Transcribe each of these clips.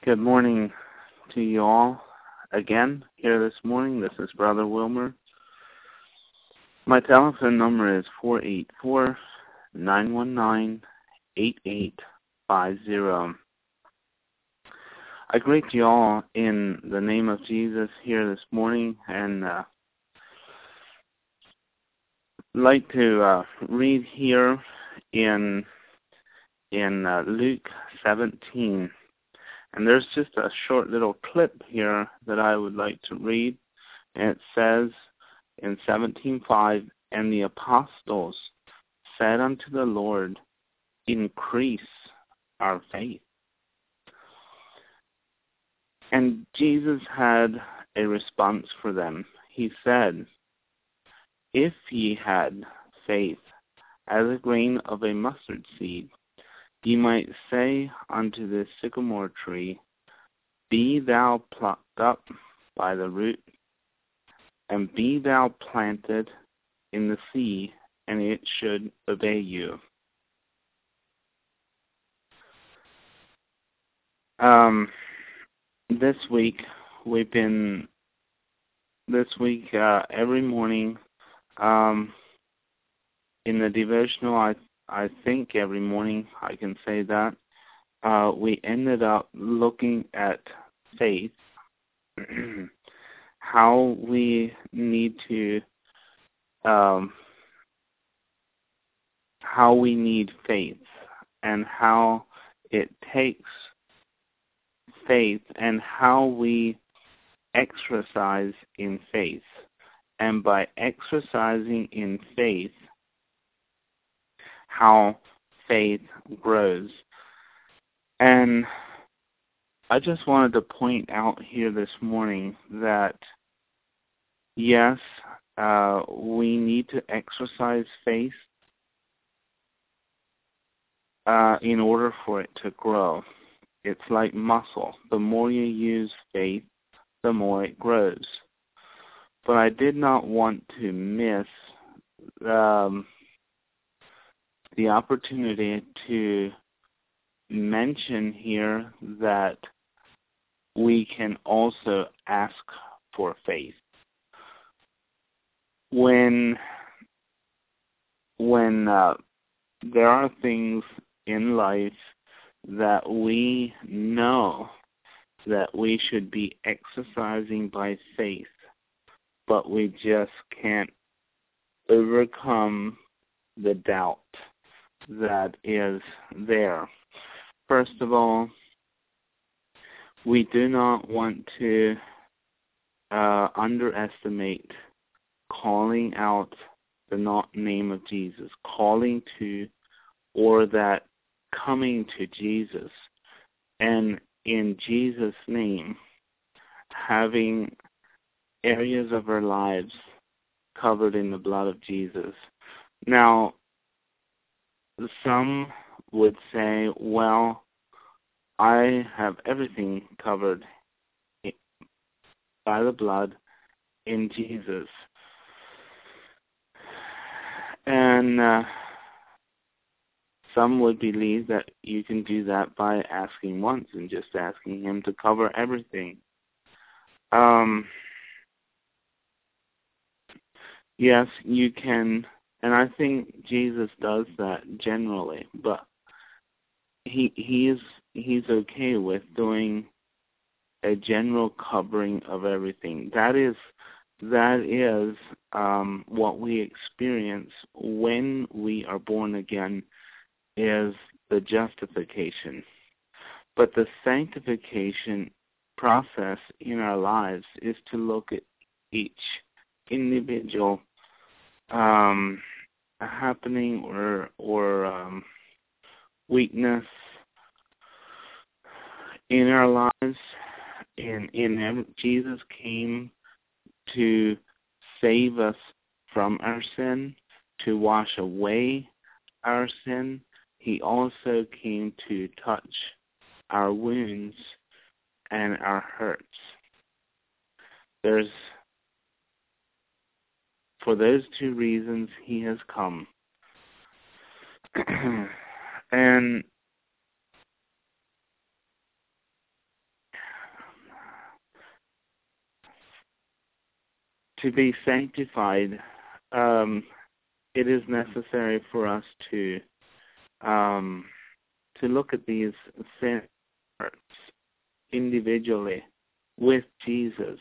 Good morning to you all again here this morning. This is Brother Wilmer. My telephone number is 484-919-8850. I greet you all in the name of Jesus here this morning, and like to read here in Luke 17. And there's just a short little clip here that I would like to read. And it says in 17:5, "And the apostles said unto the Lord, Increase our faith." And Jesus had a response for them. He said, "If ye had faith as a grain of a mustard seed, ye might say unto this sycamore tree, Be thou plucked up by the root, and be thou planted in the sea, and it should obey you." This week, every morning, in the devotional, I think every morning I can say that, we ended up looking at faith, how we need faith, and how it takes faith, and how we exercise in faith. And by exercising in faith, how faith grows. And I just wanted to point out here this morning that, yes, we need to exercise faith in order for it to grow. It's like muscle. The more you use faith, the more it grows. But I did not want to miss the opportunity to mention here that we can also ask for faith. When there are things in life that we know that we should be exercising by faith, but we just can't overcome the doubt that is there. First of all, we do not want to underestimate calling out the name of Jesus, calling to, or that coming to Jesus, and in Jesus' name, having areas of our lives covered in the blood of Jesus. Now, some would say, well, I have everything covered by the blood in Jesus. And some would believe that you can do that by asking once and just asking Him to cover everything. Yes, you can, and I think Jesus does that generally, but he's okay with doing a general covering of everything. That is what we experience when we are born again, is the justification. But the sanctification process in our lives is to look at each individual happening or weakness in our lives. In Jesus came to save us from our sin, to wash away our sin. He also came to touch our wounds and our hurts. For those two reasons, He has come. And to be sanctified, it is necessary for us to look at these sin parts individually with Jesus.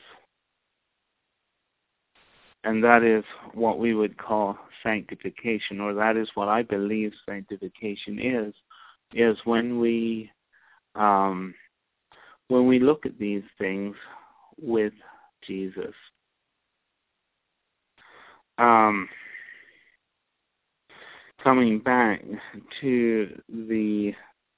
And that is what we would call sanctification, or that is what I believe sanctification is when we look at these things with Jesus. Coming back to the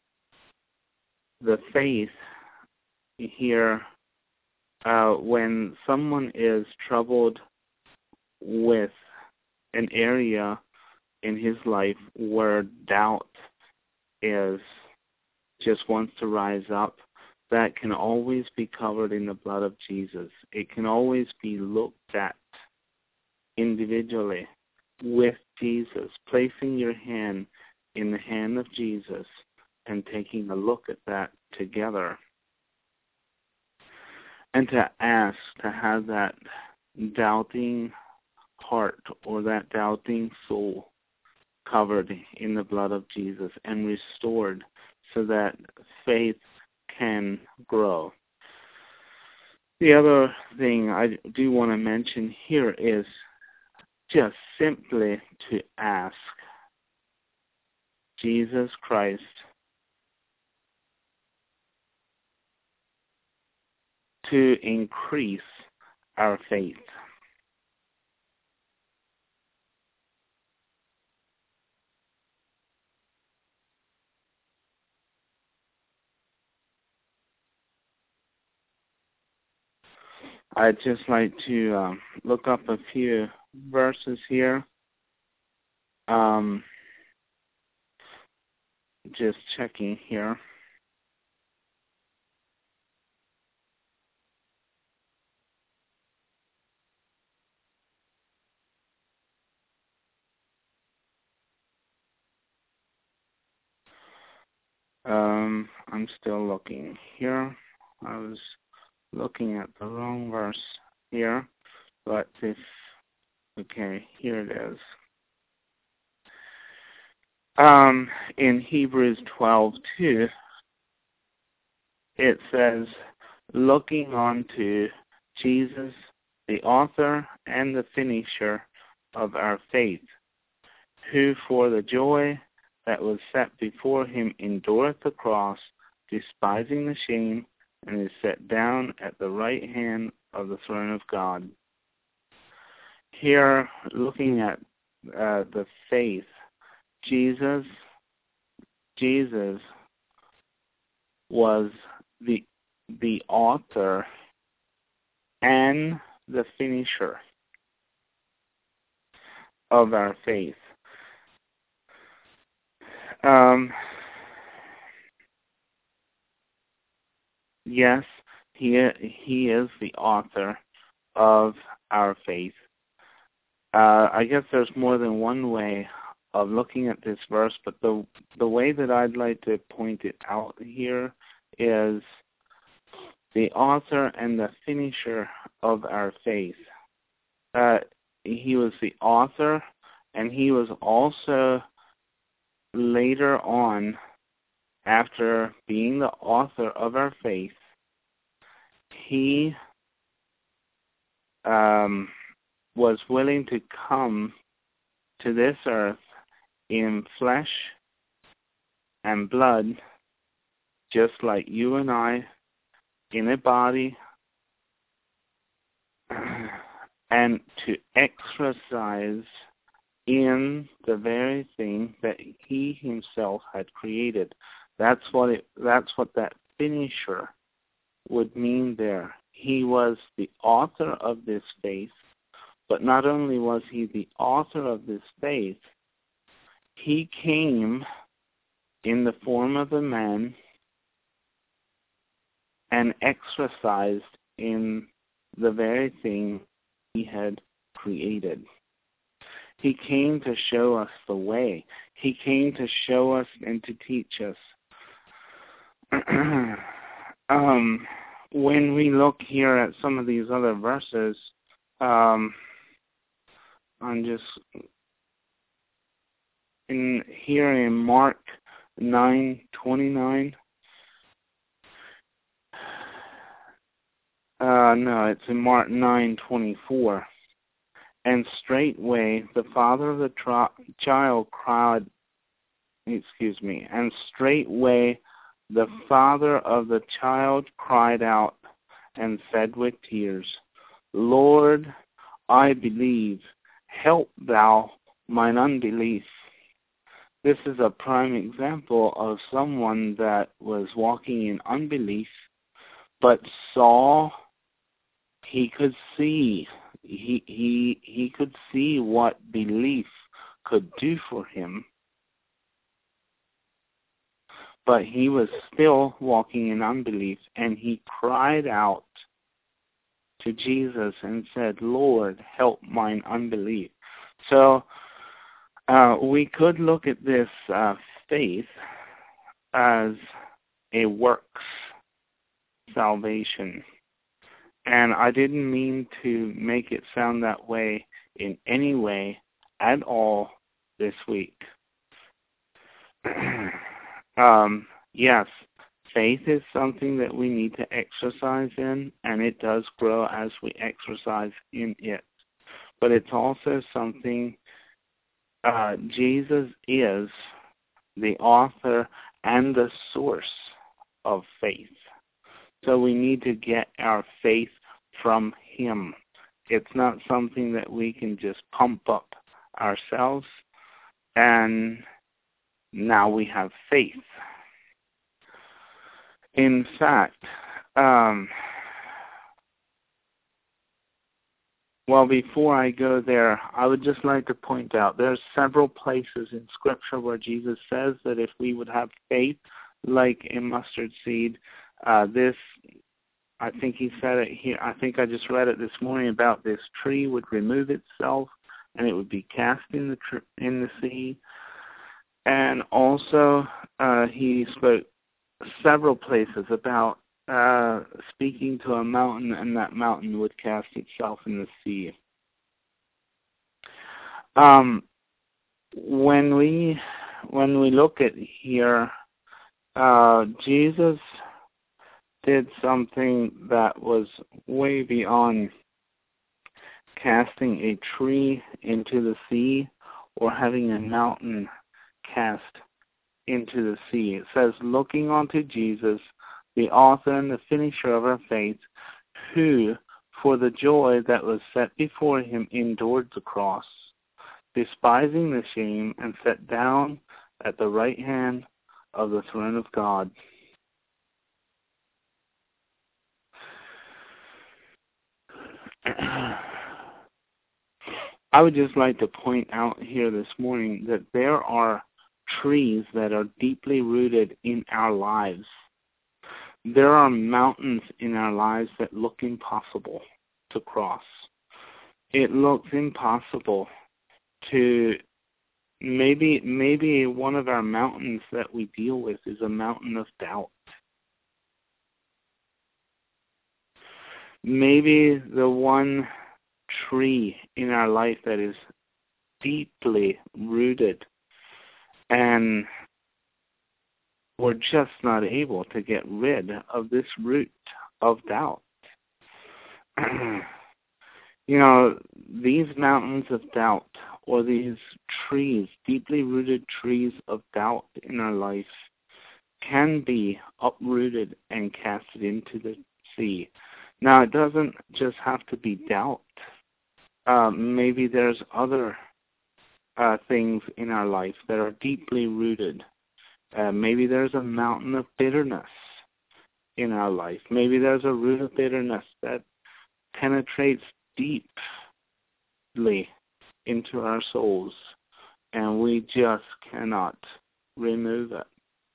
faith here, when someone is troubled with an area in his life where doubt just wants to rise up, that can always be covered in the blood of Jesus. It can always be looked at individually with Jesus, placing your hand in the hand of Jesus and taking a look at that together. And to ask to have that doubting heart or that doubting soul covered in the blood of Jesus and restored so that faith can grow. The other thing I do want to mention here is just simply to ask Jesus Christ to increase our faith. I'd just like to look up a few verses here. Just checking here. I'm still looking here. I was looking at the wrong verse here, but okay, here it is. In Hebrews 12:2, it says, looking on to Jesus, the author and the finisher of our faith, who for the joy that was set before him endureth the cross, despising the shame, and is set down at the right hand of the throne of God. Here, looking at the faith, Jesus was the author and the finisher of our faith. Yes, he is the author of our faith. I guess there's more than one way of looking at this verse, but the way that I'd like to point it out here is the author and the finisher of our faith. He was the author, and he was also later on, after being the author of our faith, he was willing to come to this earth in flesh and blood, just like you and I, in a body, and to exercise in the very thing that he himself had created. That's what that finisher would mean there. He was the author of this faith, but not only was he the author of this faith, he came in the form of a man and exercised in the very thing he had created. He came to show us the way. He came to show us and to teach us. When we look here at some of these other verses, I'm just here in Mark 9:29. No, it's in Mark 9:24. And straightway the father of the child cried. And straightway the father of the child cried out and said with tears, Lord, I believe, help thou mine unbelief. This is a prime example of someone that was walking in unbelief, but saw, he could see, he could see what belief could do for him. But he was still walking in unbelief, and he cried out to Jesus and said, Lord, help mine unbelief. So we could look at this faith as a works salvation. And I didn't mean to make it sound that way in any way at all this week. Yes, faith is something that we need to exercise in, and it does grow as we exercise in it. But it's also something, Jesus is the author and the source of faith. So we need to get our faith from him. It's not something that we can just pump up ourselves and now we have faith. In fact, before I go there, I would just like to point out there's several places in Scripture where Jesus says that if we would have faith like a mustard seed, I think he said it here, I think I just read it this morning about this tree would remove itself and it would be cast in the sea. And also, he spoke several places about speaking to a mountain, and that mountain would cast itself in the sea. When we look at here, Jesus did something that was way beyond casting a tree into the sea or having a mountain cast into the sea. It says, looking unto Jesus, the author and the finisher of our faith, who, for the joy that was set before him, endured the cross, despising the shame, and sat down at the right hand of the throne of God. I would just like to point out here this morning that there are trees that are deeply rooted in our lives. There are mountains in our lives that look impossible to cross. It looks impossible to, maybe one of our mountains that we deal with is a mountain of doubt. Maybe the one tree in our life that is deeply rooted and we're just not able to get rid of this root of doubt. These mountains of doubt, or these trees, deeply rooted trees of doubt in our life, can be uprooted and casted into the sea. Now, it doesn't just have to be doubt. Maybe there's other things in our life that are deeply rooted. Maybe there's a mountain of bitterness in our life. Maybe there's a root of bitterness that penetrates deeply into our souls, and we just cannot remove it.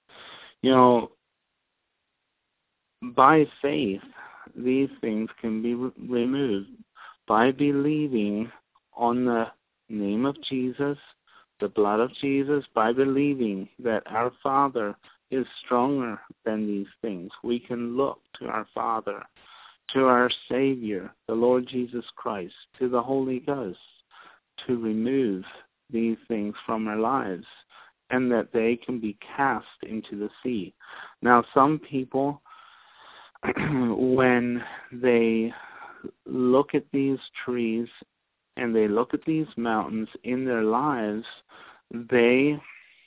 By faith, these things can be removed by believing on the name of Jesus, the blood of Jesus, by believing that our Father is stronger than these things. We can look to our Father to our Savior, the Lord Jesus Christ, to the Holy Ghost, to remove these things from our lives, and that they can be cast into the sea. Now, some people, when they look at these trees and they look at these mountains in their lives, they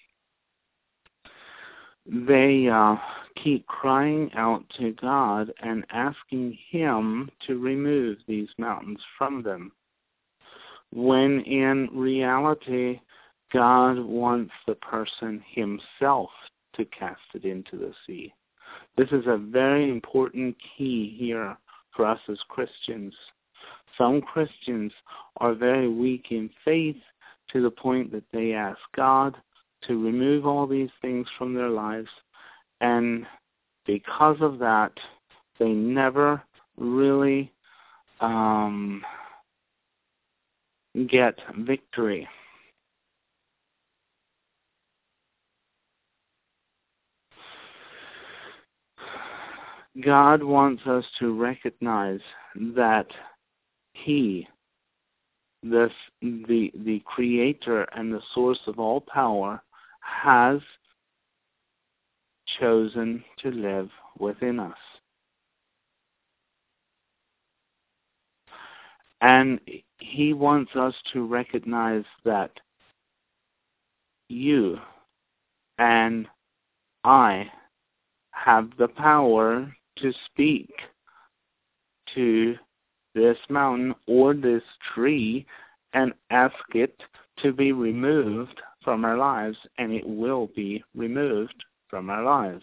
keep crying out to God and asking Him to remove these mountains from them, when in reality, God wants the person himself to cast it into the sea. This is a very important key here for us as Christians. Some Christians are very weak in faith to the point that they ask God to remove all these things from their lives, and because of that, they never really get victory. God wants us to recognize that He, the Creator and the source of all power, has chosen to live within us. And He wants us to recognize that you and I have the power to speak to this mountain or this tree and ask it to be removed from our lives, and it will be removed from our lives.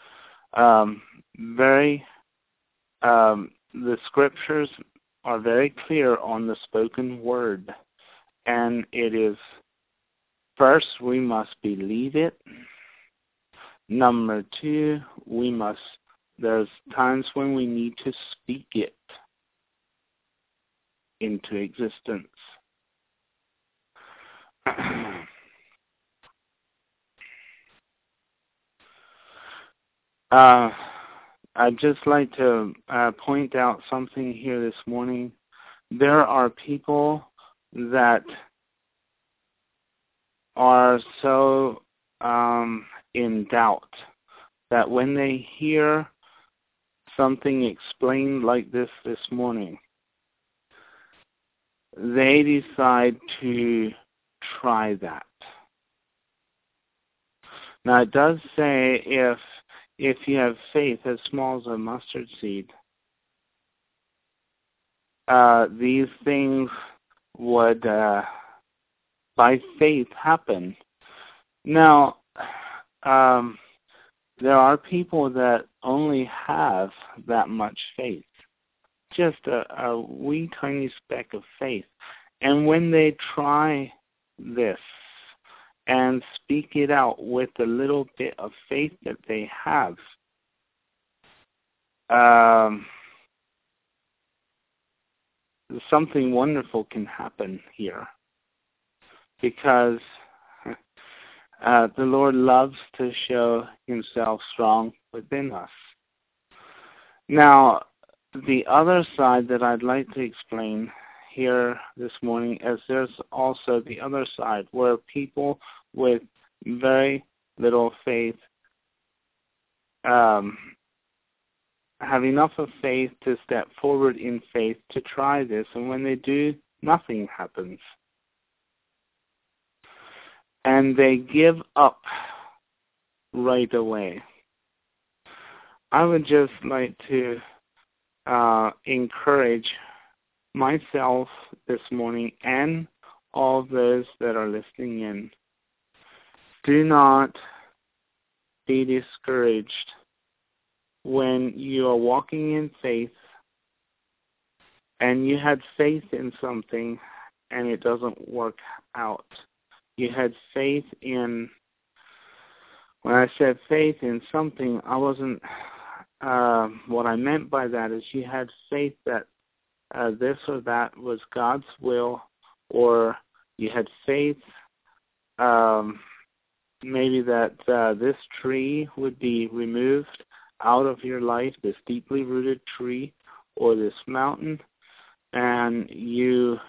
The scriptures are very clear on the spoken word, and it is, first, we must believe it. Number two, there's times when we need to speak it into existence. I'd just like to point out something here this morning. There are people that are so in doubt that when they hear something explained like this morning, they decide to try that. Now, it does say if you have faith as small as a mustard seed, these things would, by faith, happen. Now, there are people that only have that much faith, just a wee tiny speck of faith. And when they try this and speak it out with the little bit of faith that they have, something wonderful can happen here, because the Lord loves to show Himself strong within us. Now, the other side that I'd like to explain here this morning is there's also the other side where people with very little faith have enough of faith to step forward in faith to try this, and when they do, nothing happens. And they give up right away. I would just like to encourage myself this morning and all those that are listening in. Do not be discouraged when you are walking in faith and you had faith in something and it doesn't work out. You had faith in, when I said faith in something, I wasn't, what I meant by that is you had faith that this or that was God's will, or you had faith maybe that this tree would be removed out of your life, this deeply rooted tree, or this mountain, and you've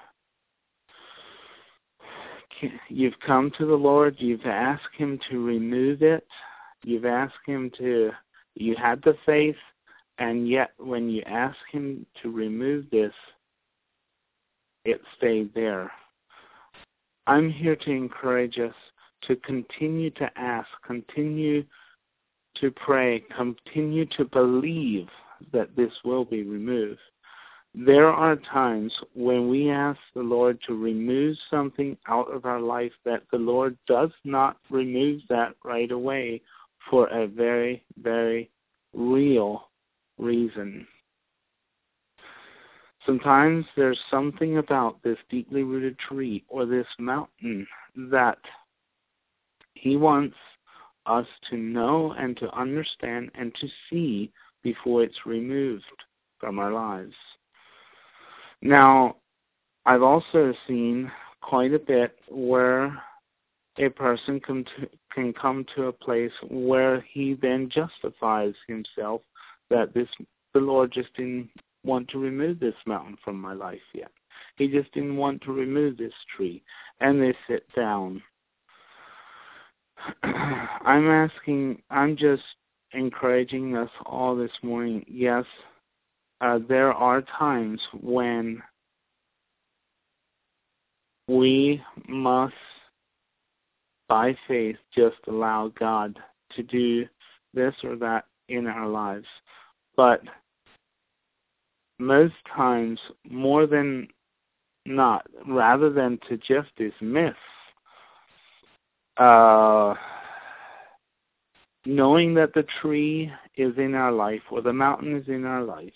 come to the Lord, you've asked Him to remove it, you had the faith, and yet when you ask Him to remove this, it stayed there. I'm here to encourage us to continue to ask, continue to pray, continue to believe that this will be removed. There are times when we ask the Lord to remove something out of our life that the Lord does not remove that right away for a very, very real reason. Sometimes there's something about this deeply rooted tree or this mountain that He wants us to know and to understand and to see before it's removed from our lives. Now, I've also seen quite a bit where a person can come to a place where he then justifies himself that the Lord just didn't want to remove this mountain from my life yet. He just didn't want to remove this tree. And they sit down. I'm just encouraging us all this morning. Yes, there are times when we must, by faith, just allow God to do this or that in our lives. But most times, more than not, rather than to just dismiss, knowing that the tree is in our life or the mountain is in our life,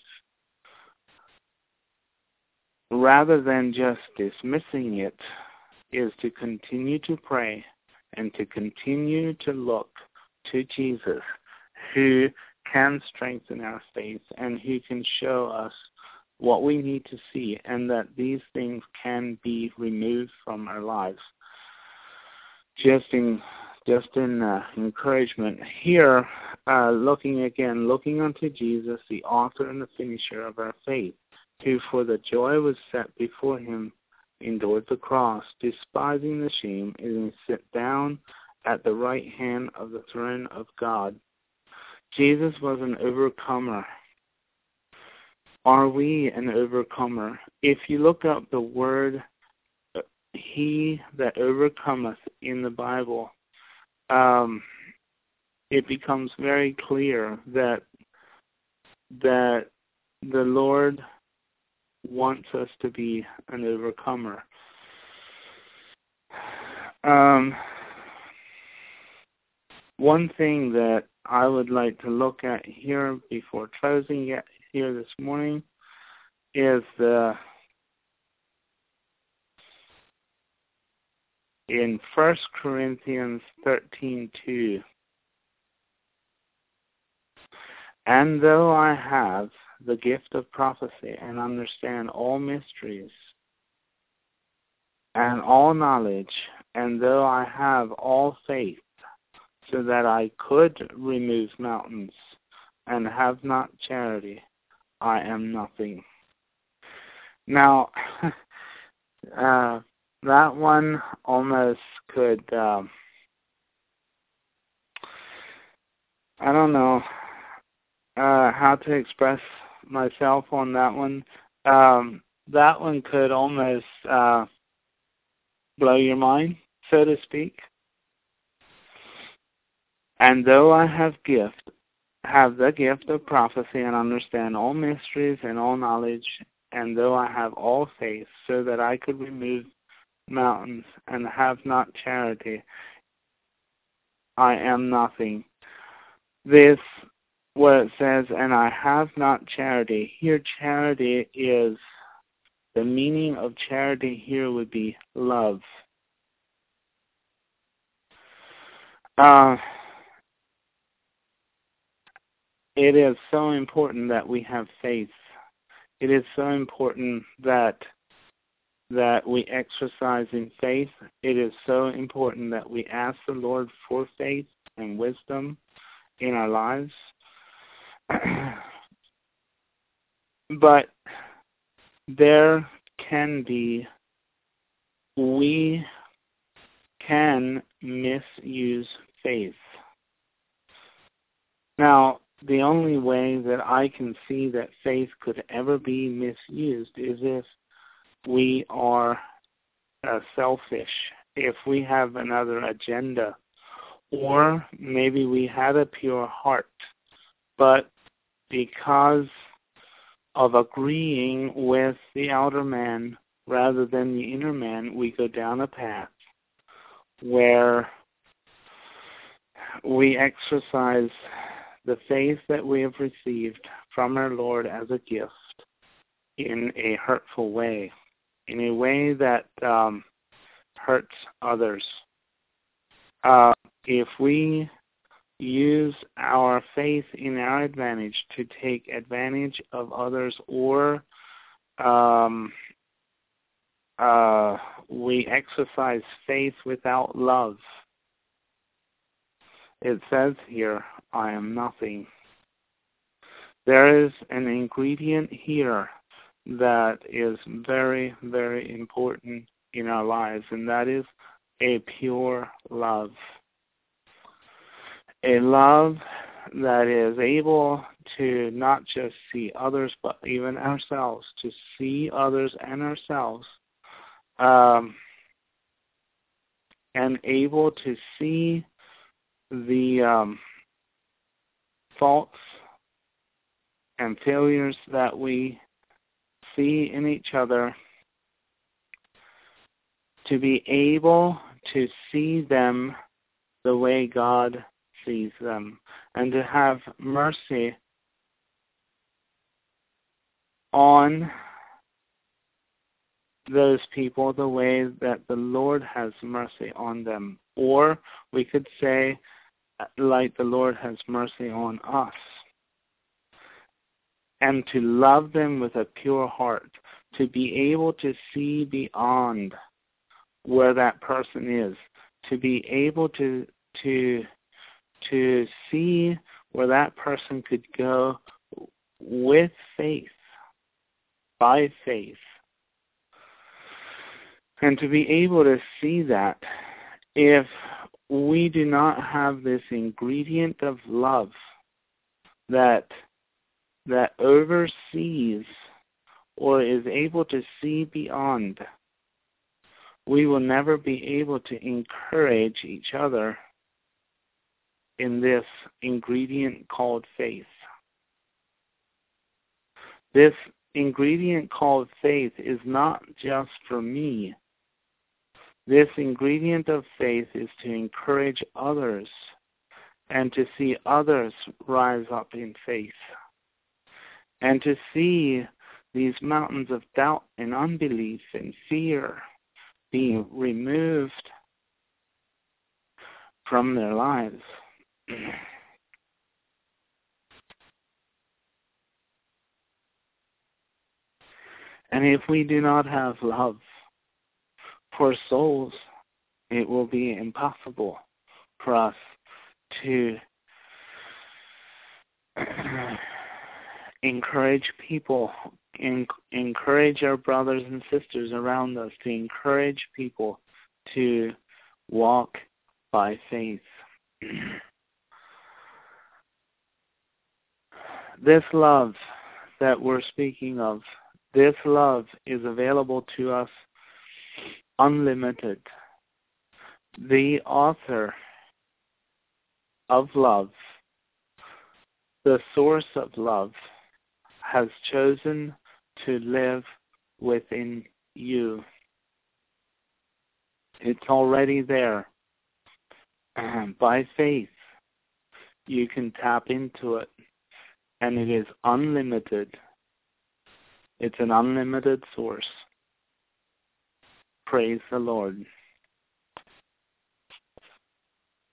rather than just dismissing it, is to continue to pray and to continue to look to Jesus, who can strengthen our faith and who can show us what we need to see, and that these things can be removed from our lives. Just in encouragement here, looking unto Jesus, the author and the finisher of our faith, who for the joy was set before Him endured the cross, despising the shame, and sit down at the right hand of the throne of God. Jesus was an overcomer. Are we an overcomer? If you look up the word "he that overcometh" in the Bible, it becomes very clear that the Lord wants us to be an overcomer. One thing that I would like to look at here before closing it here this morning is in 1 Corinthians 13:2. And though I have the gift of prophecy and understand all mysteries and all knowledge, and though I have all faith, so that I could remove mountains, and have not charity, I am nothing. Now, that one almost could, I don't know how to express myself on that one. That one could almost blow your mind, so to speak. And though I have the gift of prophecy and understand all mysteries and all knowledge, and though I have all faith, so that I could remove mountains and have not charity, I am nothing. This, where it says, and I have not charity, here charity is, the meaning of charity here would be love. It is so important that we have faith. It is so important that we exercise in faith. It is so important that we ask the Lord for faith and wisdom in our lives. But there can be, we can misuse faith. Now, the only way that I can see that faith could ever be misused is if we are selfish, if we have another agenda, or maybe we had a pure heart, but because of agreeing with the outer man rather than the inner man, we go down a path where we exercise the faith that we have received from our Lord as a gift in a hurtful way, in a way that hurts others. If we use our faith in our advantage to take advantage of others, or we exercise faith without love, it says here, I am nothing. There is an ingredient here that is very, very important in our lives, and that is a pure love. A love that is able to not just see others, but even ourselves, to see others and ourselves, and able to see the faults and failures that we see in each other, to be able to see them the way God sees them, and to have mercy on those people the way that the Lord has mercy on them. Or we could say, like the Lord has mercy on us. And to love them with a pure heart, to be able to see beyond where that person is, to be able to see where that person could go with faith, by faith. And to be able to see that if we do not have this ingredient of love that oversees or is able to see beyond, we will never be able to encourage each other in this ingredient called faith. This ingredient called faith is not just for me. This ingredient of faith is to encourage others and to see others rise up in faith, and to see these mountains of doubt and unbelief and fear being removed from their lives. And if we do not have love for souls, it will be impossible for us to encourage people, encourage our brothers and sisters around us, to encourage people to walk by faith. This love that we're speaking of, this love is available to us unlimited. The author of love, the source of love, has chosen to live within you. It's already there. And by faith, you can tap into it. And it is unlimited. It's an unlimited source. Praise the Lord.